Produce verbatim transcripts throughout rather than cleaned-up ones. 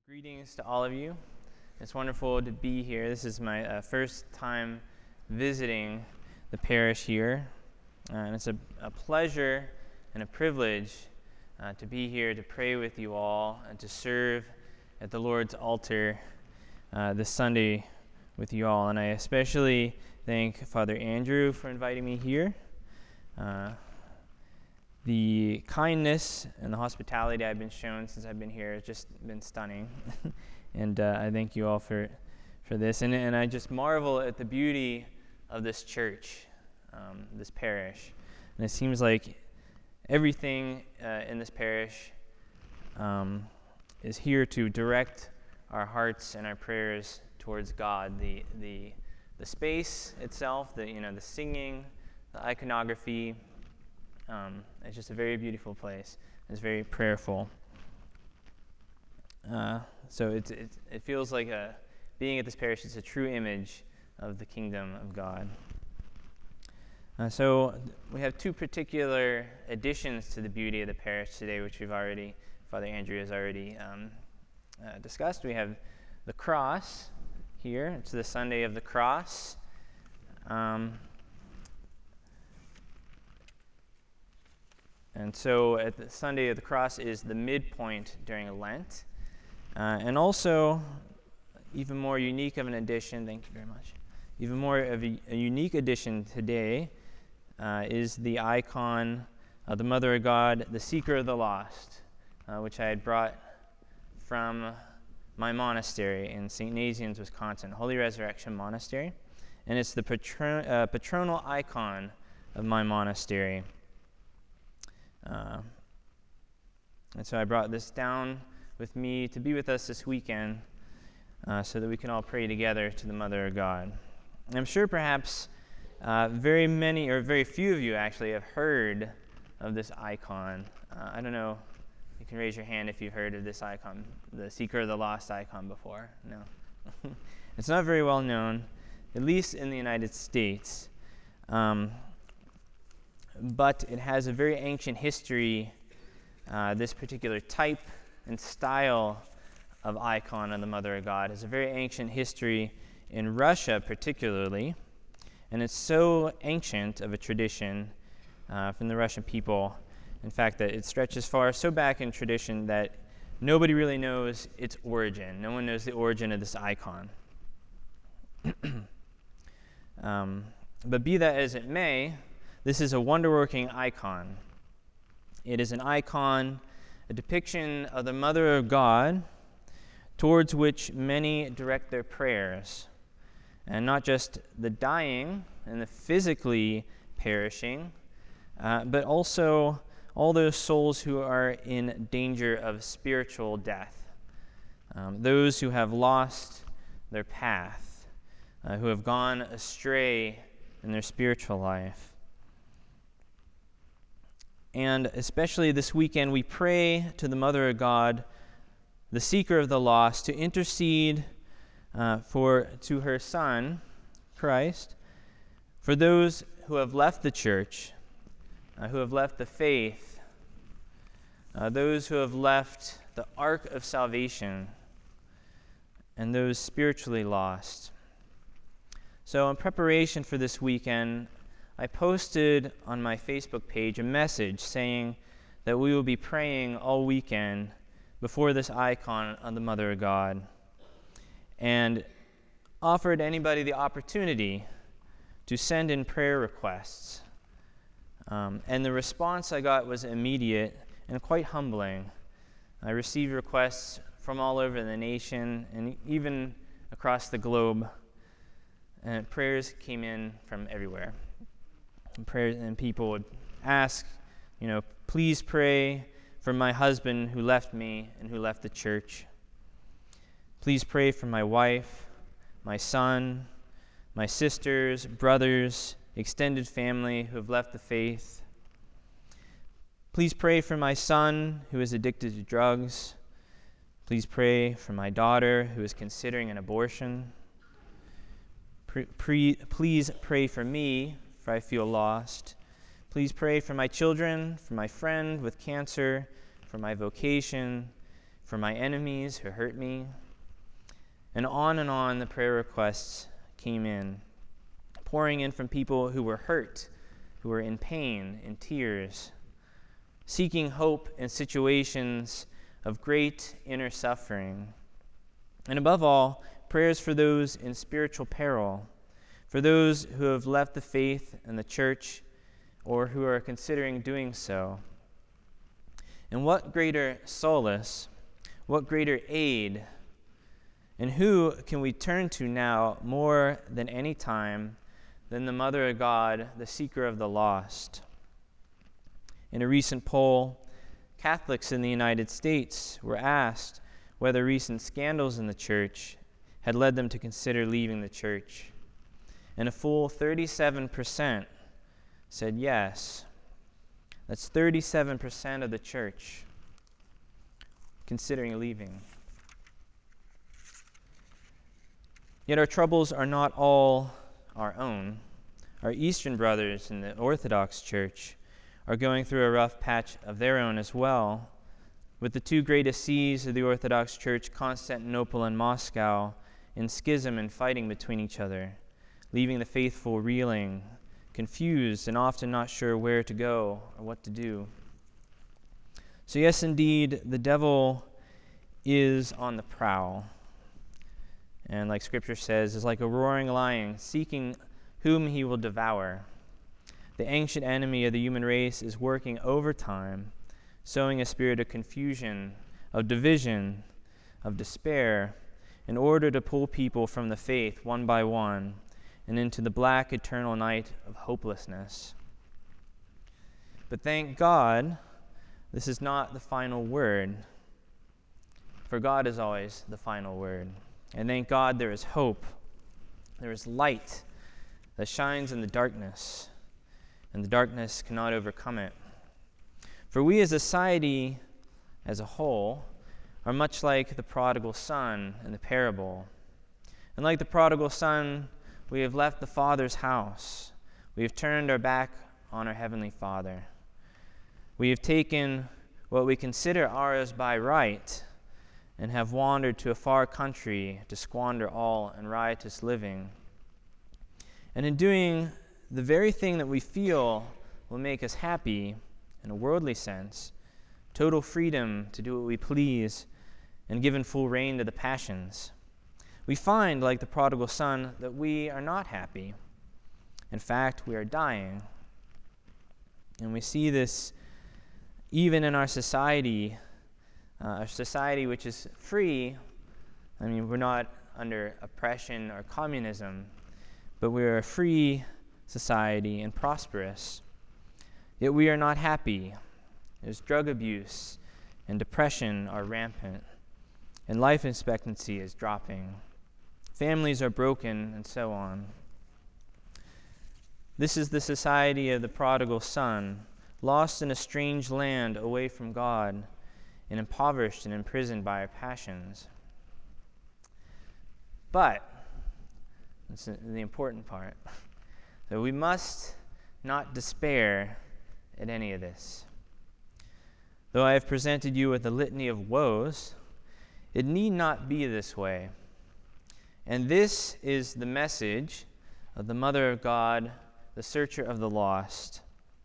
Greetings to all of you. It's wonderful to be here. This is my uh, first time visiting the parish here, uh, and it's a, a pleasure and a privilege uh, to be here to pray with you all and to serve at the Lord's altar uh, this Sunday with you all. And I especially thank Father Andrew for inviting me here. Uh, The kindness and the hospitality I've been shown since I've been here has just been stunning. and uh, I thank you all for for this. And, and I just marvel at the beauty of this church, um, this parish. And it seems like everything uh, in this parish um, is here to direct our hearts and our prayers towards God. The the the space itself, the you know the singing, the iconography. Um, it's just a very beautiful place. It's very prayerful. Uh, so it, it it feels like a, being at this parish is a true image of the kingdom of God. Uh, so we have two particular additions to the beauty of the parish today, which we've already, Father Andrew has already um, uh, discussed. We have the cross here. It's the Sunday of the Cross. Um, And so at the Sunday of the Cross is the midpoint during Lent. Uh, and also, even more unique of an addition, thank you very much, even more of a, a unique addition today uh, is the icon of the Mother of God, the Seeker of the Lost, uh, which I had brought from my monastery in Saint Nazianz, Wisconsin, Holy Resurrection Monastery. And it's the patron- uh, patronal icon of my monastery. Uh, and so I brought this down with me to be with us this weekend uh, so that we can all pray together to the Mother of God. And I'm sure perhaps uh, very many, or very few of you actually, have heard of this icon. Uh, I don't know, you can raise your hand if you've heard of this icon, the Seeker of the Lost icon before. No. It's not very well known, at least in the United States. Um, But it has a very ancient history, uh, this particular type and style of icon of the Mother of God has a very ancient history in Russia particularly, and it's so ancient of a tradition uh, from the Russian people, in fact, that it stretches far so back in tradition that nobody really knows its origin. No one knows the origin of this icon. um, but be that as it may, this is a wonder-working icon. It is an icon, a depiction of the Mother of God, towards which many direct their prayers. And not just the dying and the physically perishing, uh, but also all those souls who are in danger of spiritual death. Um, those who have lost their path, uh, who have gone astray in their spiritual life. And especially this weekend, we pray to the Mother of God, the Seeker of the Lost, to intercede uh, for to her Son, Christ, for those who have left the church, uh, who have left the faith, uh, those who have left the ark of salvation, and those spiritually lost. So in preparation for this weekend, I posted on my Facebook page a message saying that we will be praying all weekend before this icon of the Mother of God, and offered anybody the opportunity to send in prayer requests. Um, and the response I got was immediate and quite humbling. I received requests from all over the nation and even across the globe, and prayers came in from everywhere. And prayers, and people would ask, you know, please pray for my husband who left me and who left the church. Please pray for my wife, my son, my sisters, brothers, extended family who have left the faith. Please pray for my son who is addicted to drugs. Please pray for my daughter who is considering an abortion. Pre- pre- please pray for me, for I feel lost. Please pray for my children, for my friend with cancer, for my vocation, for my enemies who hurt me. And on and on the prayer requests came in, pouring in from people who were hurt, who were in pain, in tears, seeking hope in situations of great inner suffering. And above all, prayers for those in spiritual peril, for those who have left the faith and the church or who are considering doing so. And what greater solace, what greater aid, and who can we turn to now more than any time than the Mother of God, the seeker of the lost? In a recent poll, Catholics in the United States were asked whether recent scandals in the church had led them to consider leaving the church. And a full thirty-seven percent said yes. That's thirty-seven percent of the church considering leaving. Yet our troubles are not all our own. Our Eastern brothers in the Orthodox Church are going through a rough patch of their own as well, with the two greatest sees of the Orthodox Church, Constantinople and Moscow, in schism and fighting between each other, leaving the faithful reeling, confused and often not sure where to go or what to do. So yes, indeed, the devil is on the prowl. And like Scripture says, is like a roaring lion seeking whom he will devour. The ancient enemy of the human race is working overtime, sowing a spirit of confusion, of division, of despair, in order to pull people from the faith one by one and into the black eternal night of hopelessness. But thank God, this is not the final word, for God is always the final word. And thank God there is hope. There is light that shines in the darkness, and the darkness cannot overcome it. For we as a society as a whole are much like the prodigal son in the parable. And like the prodigal son, we have left the Father's house. We have turned our back on our Heavenly Father. We have taken what we consider ours by right and have wandered to a far country to squander all in riotous living. And in doing the very thing that we feel will make us happy in a worldly sense, total freedom to do what we please and given full rein to the passions, we find, like the prodigal son, that we are not happy. In fact, we are dying. And we see this even in our society, uh, a society which is free. I mean, we're not under oppression or communism, but we are a free society and prosperous. Yet we are not happy. There's drug abuse and depression are rampant, and life expectancy is dropping. Families are broken, and so on. This is the society of the prodigal son, lost in a strange land away from God, and impoverished and imprisoned by our passions. But, this is the important part, that we must not despair at any of this. Though I have presented you with a litany of woes, it need not be this way. And this is the message of the Mother of God, the searcher of the lost.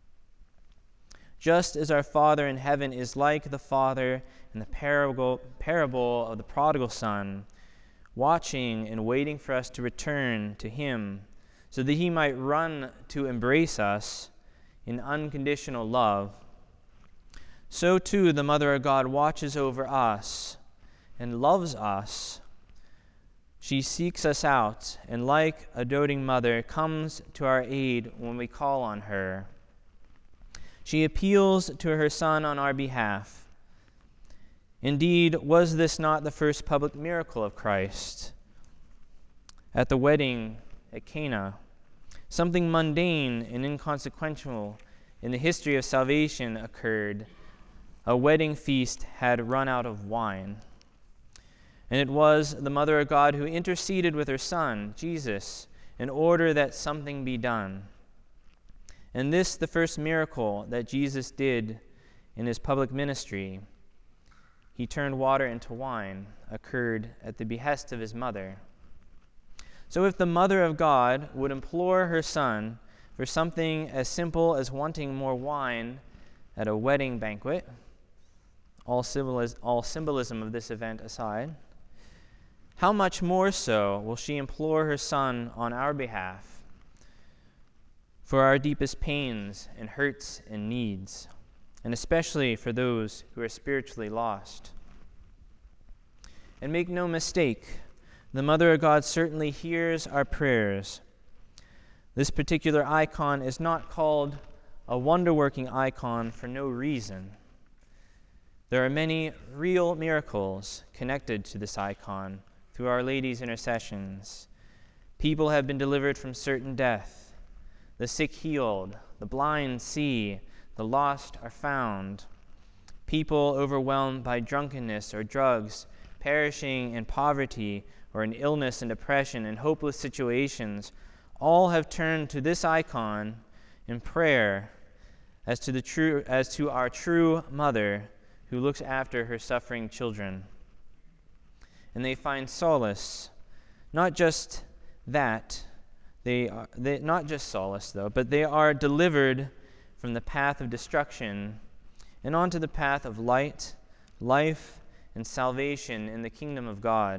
Just as our Father in heaven is like the Father in the parable, parable of the prodigal son, watching and waiting for us to return to him so that he might run to embrace us in unconditional love, so too the Mother of God watches over us and loves us. She seeks us out, and like a doting mother, comes to our aid when we call on her. She appeals to her Son on our behalf. Indeed, was this not the first public miracle of Christ? At the wedding at Cana, something mundane and inconsequential in the history of salvation occurred. A wedding feast had run out of wine. And it was the Mother of God who interceded with her Son, Jesus, in order that something be done. And this, the first miracle that Jesus did in his public ministry. he turned water into wine occurred at the behest of his mother. So if the Mother of God would implore her Son for something as simple as wanting more wine at a wedding banquet, all, symbolis- all symbolism of this event aside, how much more so will she implore her Son on our behalf for our deepest pains and hurts and needs, and especially for those who are spiritually lost. And make no mistake, the Mother of God certainly hears our prayers. This particular icon is not called a wonder-working icon for no reason. There are many real miracles connected to this icon through Our Lady's intercessions. People have been delivered from certain death, the sick healed, the blind see, the lost are found. People overwhelmed by drunkenness or drugs, perishing in poverty or in illness and depression and hopeless situations, all have turned to this icon in prayer as to the true as to our true mother who looks after her suffering children. And they find solace, not just that, they are they, not just solace though, but they are delivered from the path of destruction and onto the path of light, life, and salvation in the kingdom of God.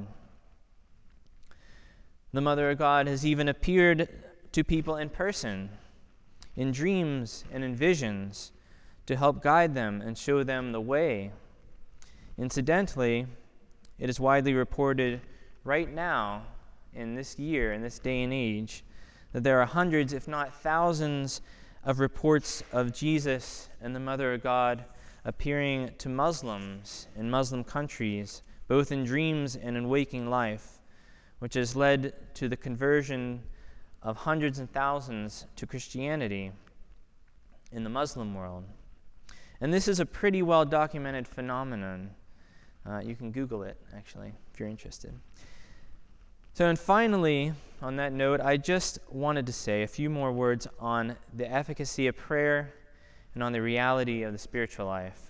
The Mother of God has even appeared to people in person, in dreams and in visions, to help guide them and show them the way. Incidentally, it is widely reported right now, in this year, in this day and age, that there are hundreds, if not thousands, of reports of Jesus and the Mother of God appearing to Muslims in Muslim countries, both in dreams and in waking life, which has led to the conversion of hundreds and thousands to Christianity in the Muslim world. And this is a pretty well-documented phenomenon. Uh, you can Google it, actually, if you're interested. So, and finally, on that note, I just wanted to say a few more words on the efficacy of prayer and on the reality of the spiritual life.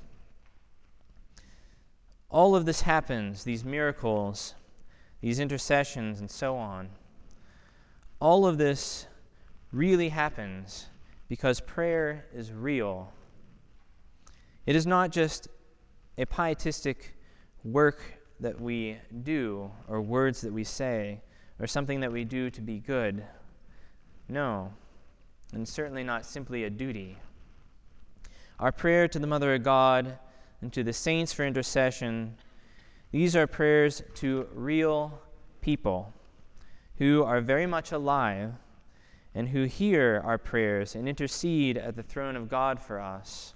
All of this happens, these miracles, these intercessions, and so on. All of this really happens because prayer is real. It is not just a pietistic work that we do, or words that we say, or something that we do to be good. No, and certainly not simply a duty. Our prayer to the Mother of God and to the saints for intercession, these are prayers to real people who are very much alive and who hear our prayers and intercede at the throne of God for us.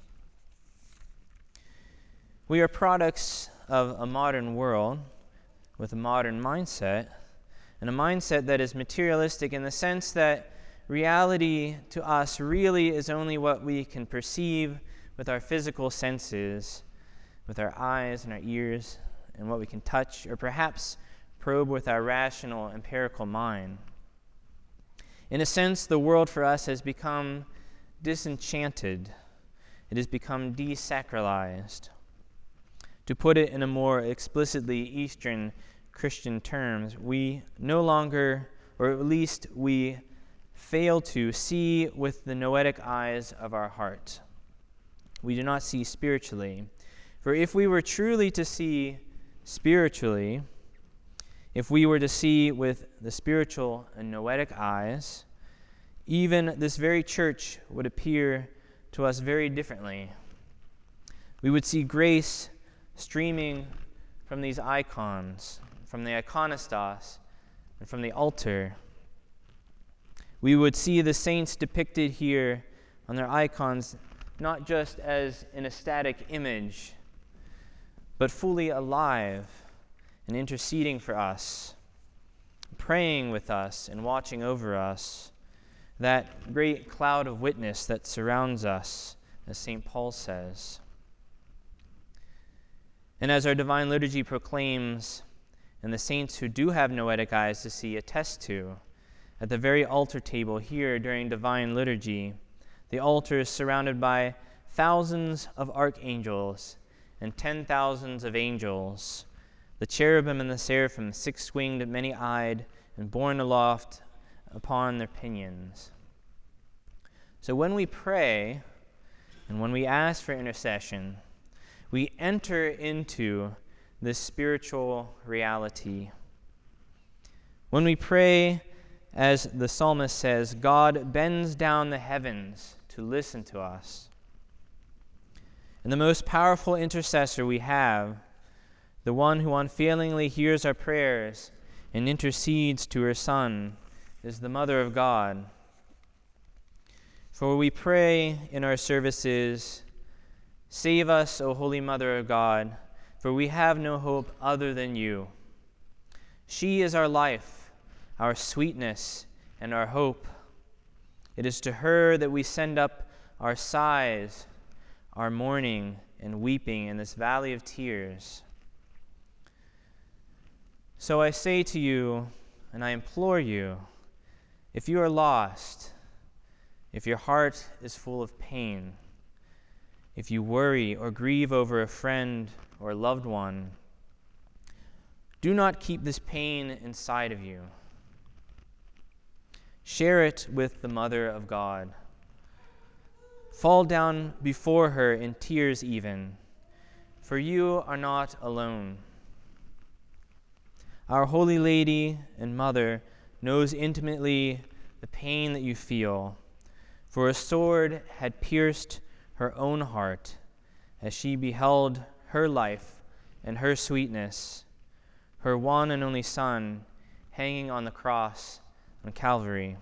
We are products of a modern world with a modern mindset, and a mindset that is materialistic in the sense that reality to us really is only what we can perceive with our physical senses, with our eyes and our ears, and what we can touch, or perhaps probe with our rational, empirical mind. In a sense, the world for us has become disenchanted. It has become desacralized. To put it in a more explicitly Eastern Christian terms, we no longer, or at least we fail to see with the noetic eyes of our heart. We do not see spiritually. For if we were truly to see spiritually, if we were to see with the spiritual and noetic eyes, even this very church would appear to us very differently. We would see grace streaming from these icons, from the iconostas, and from the altar. We would see the saints depicted here on their icons not just as an ecstatic image, but fully alive and interceding for us, praying with us and watching over us, that great cloud of witness that surrounds us, as Saint Paul says. And as our Divine Liturgy proclaims, and the saints who do have noetic eyes to see attest to, at the very altar table here during Divine Liturgy, the altar is surrounded by thousands of archangels and ten thousands of angels, the cherubim and the seraphim, six-winged, many-eyed, and borne aloft upon their pinions. So when we pray, and when we ask for intercession, we enter into this spiritual reality. When we pray, as the psalmist says, God bends down the heavens to listen to us. And the most powerful intercessor we have, the one who unfailingly hears our prayers and intercedes to her Son, is the Mother of God. For we pray in our services, "Save us, O Holy Mother of God, for we have no hope other than you." She is our life, our sweetness, and our hope. It is to her that we send up our sighs, our mourning and weeping in this valley of tears. So I say to you, and I implore you, if you are lost, if your heart is full of pain, if you worry or grieve over a friend or loved one, do not keep this pain inside of you. Share it with the Mother of God. Fall down before her in tears even, for you are not alone. Our Holy Lady and Mother knows intimately the pain that you feel, for a sword had pierced her own heart as she beheld her life and her sweetness, her one and only Son, hanging on the cross on Calvary.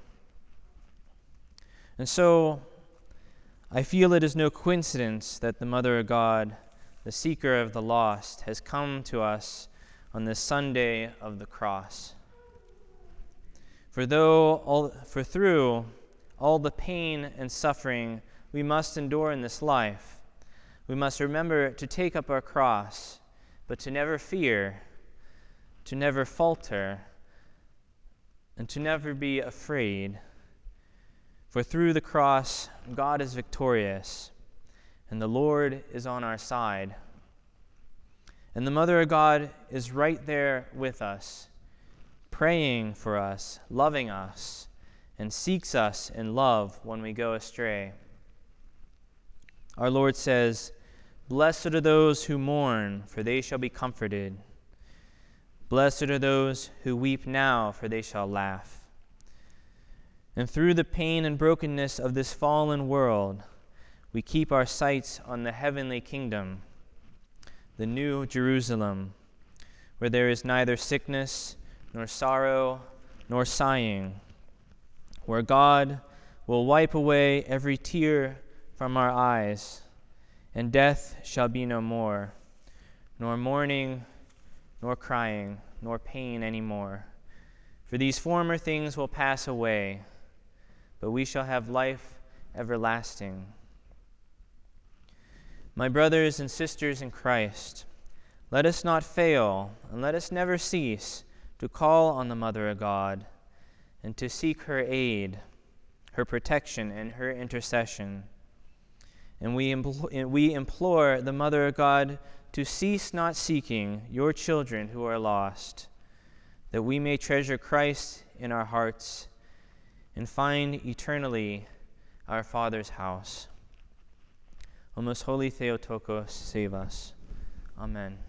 And so, I feel it is no coincidence that the Mother of God, the seeker of the lost, has come to us on this Sunday of the cross. For though all, for through all the pain and suffering we must endure in this life, we must remember to take up our cross, but to never fear, to never falter, and to never be afraid. For through the cross, God is victorious, and the Lord is on our side. And the Mother of God is right there with us, praying for us, loving us, and seeks us in love when we go astray. Our Lord says, "Blessed are those who mourn, for they shall be comforted. Blessed are those who weep now, for they shall laugh." And through the pain and brokenness of this fallen world, we keep our sights on the heavenly kingdom, the New Jerusalem, where there is neither sickness, nor sorrow, nor sighing, where God will wipe away every tear from our eyes, and death shall be no more, nor mourning, nor crying, nor pain any more. For these former things will pass away, but we shall have life everlasting. My brothers and sisters in Christ, let us not fail, and let us never cease to call on the Mother of God and to seek her aid, her protection, and her intercession. And we implore, we implore the Mother of God to cease not seeking your children who are lost, that we may treasure Christ in our hearts and find eternally our Father's house. O most holy Theotokos, save us. Amen.